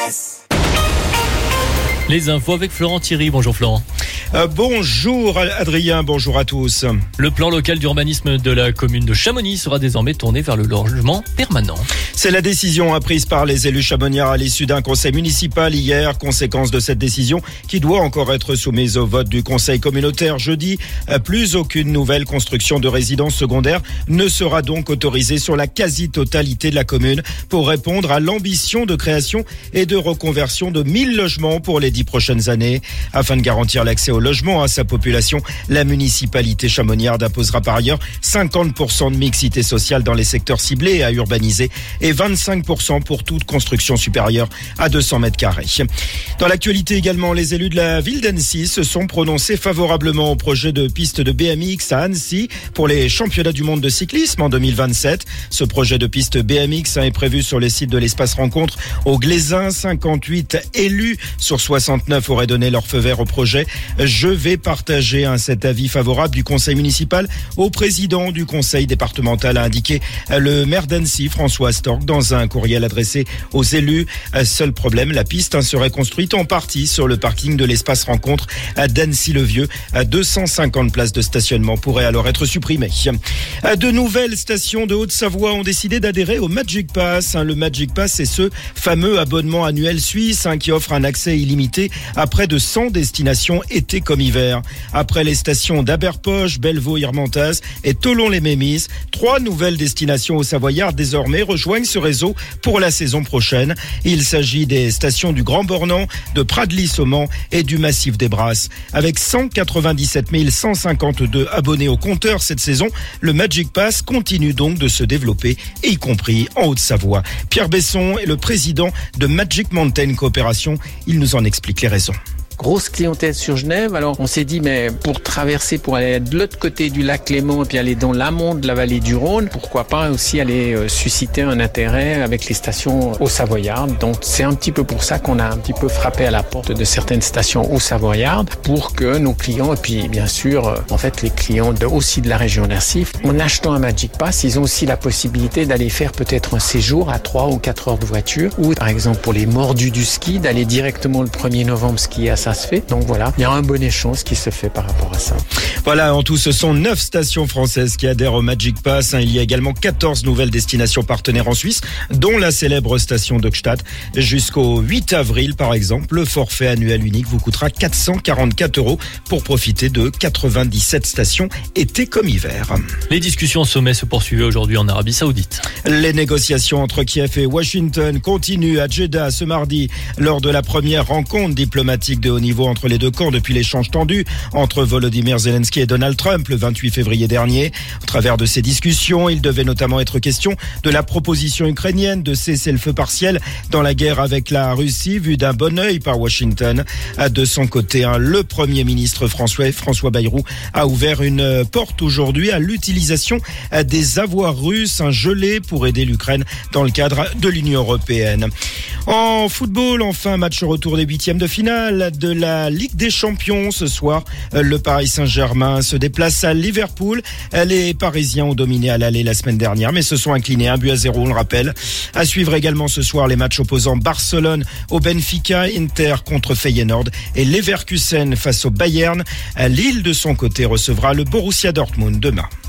Les infos avec Florent Thierry. Bonjour Florent. Bonjour Adrien, bonjour à tous. Le plan local d'urbanisme de la commune de Chamonix sera désormais tourné vers le logement permanent. C'est la décision prise par les élus chamonniards à l'issue d'un conseil municipal hier. Conséquence de cette décision qui doit encore être soumise au vote du conseil communautaire jeudi. Plus aucune nouvelle construction de résidences secondaires ne sera donc autorisée sur la quasi-totalité de la commune pour répondre à l'ambition de création et de reconversion de 1000 logements pour les 10 prochaines années. Afin de garantir l'accès au logement à sa population, la municipalité chamonniarde imposera par ailleurs 50% de mixité sociale dans les secteurs ciblés à urbaniser et 25% pour toute construction supérieure à 200 mètres carrés. Dans l'actualité également, les élus de la ville d'Annecy se sont prononcés favorablement au projet de piste de BMX à Annecy pour les championnats du monde de cyclisme en 2027. Ce projet de piste BMX est prévu sur le site de l'espace rencontre au Glaisin. 58 élus sur 69 auraient donné leur feu vert au projet. Je vais partager cet avis favorable du conseil municipal au président du conseil départemental, a indiqué le maire d'Annecy, François Storck, dans un courriel adressé aux élus. Seul problème, la piste serait construite en partie sur le parking de l'espace rencontre d'Annecy-le-Vieux. 250 places de stationnement pourraient alors être supprimées. De nouvelles stations de Haute-Savoie ont décidé d'adhérer au Magic Pass. Le Magic Pass, c'est ce fameux abonnement annuel suisse qui offre un accès illimité à près de 100 destinations été comme hiver. Après les stations d'Aberpoche, Bellevaux, Irmentaz et Thollon-les-Mémises, 3 nouvelles destinations au Savoyard désormais rejoignent ce réseau pour la saison prochaine. Il s'agit des stations du Grand Bornand, de Pradlis au Mans et du Massif des Brasses. Avec 197 152 abonnés au compteur cette saison, le Magic Pass continue donc de se développer, y compris en Haute-Savoie. Pierre Besson est le président de Magic Mountain Coopération. Il nous en explique les raisons. Grosse clientèle sur Genève. Alors on s'est dit, mais pour traverser, pour aller de l'autre côté du lac Léman et puis aller dans l'amont de la vallée du Rhône, pourquoi pas aussi aller susciter un intérêt avec les stations au Savoyard. Donc c'est un petit peu pour ça qu'on a un petit peu frappé à la porte de certaines stations au Savoyard pour que nos clients, et puis bien sûr en fait les clients aussi de la région d'Annecy, en achetant un Magic Pass, ils ont aussi la possibilité d'aller faire peut-être un séjour à 3 ou 4 heures de voiture, ou par exemple pour les mordus du ski, d'aller directement le 1er novembre skier à ça se fait. Donc voilà, il y a un bon échange qui se fait par rapport à ça. Voilà, en tout, ce sont 9 stations françaises qui adhèrent au Magic Pass. Il y a également 14 nouvelles destinations partenaires en Suisse, dont la célèbre station d'Hochstadt. Jusqu'au 8 avril, par exemple, le forfait annuel unique vous coûtera 444 € pour profiter de 97 stations, été comme hiver. Les discussions au sommet se poursuivaient aujourd'hui en Arabie Saoudite. Les négociations entre Kiev et Washington continuent à Jeddah ce mardi, lors de la première rencontre diplomatique de haut niveau entre les deux camps depuis l'échange tendu entre Volodymyr Zelensky et Donald Trump le 28 février dernier. Au travers de ces discussions, il devait notamment être question de la proposition ukrainienne de cesser le feu partiel dans la guerre avec la Russie, vue d'un bon œil par Washington. De son côté, le Premier ministre François Bayrou a ouvert une porte aujourd'hui à l'utilisation des avoirs russes gelés pour aider l'Ukraine dans le cadre de l'Union européenne. En football, enfin, match retour des 8e de finale de la Ligue des Champions. Ce soir, le Paris Saint-Germain se déplace à Liverpool. Les Parisiens ont dominé à l'aller la semaine dernière, mais se sont inclinés 1-0, on le rappelle. À suivre également ce soir les matchs opposant Barcelone au Benfica, Inter contre Feyenoord et Leverkusen face au Bayern. Lille, de son côté, recevra le Borussia Dortmund demain.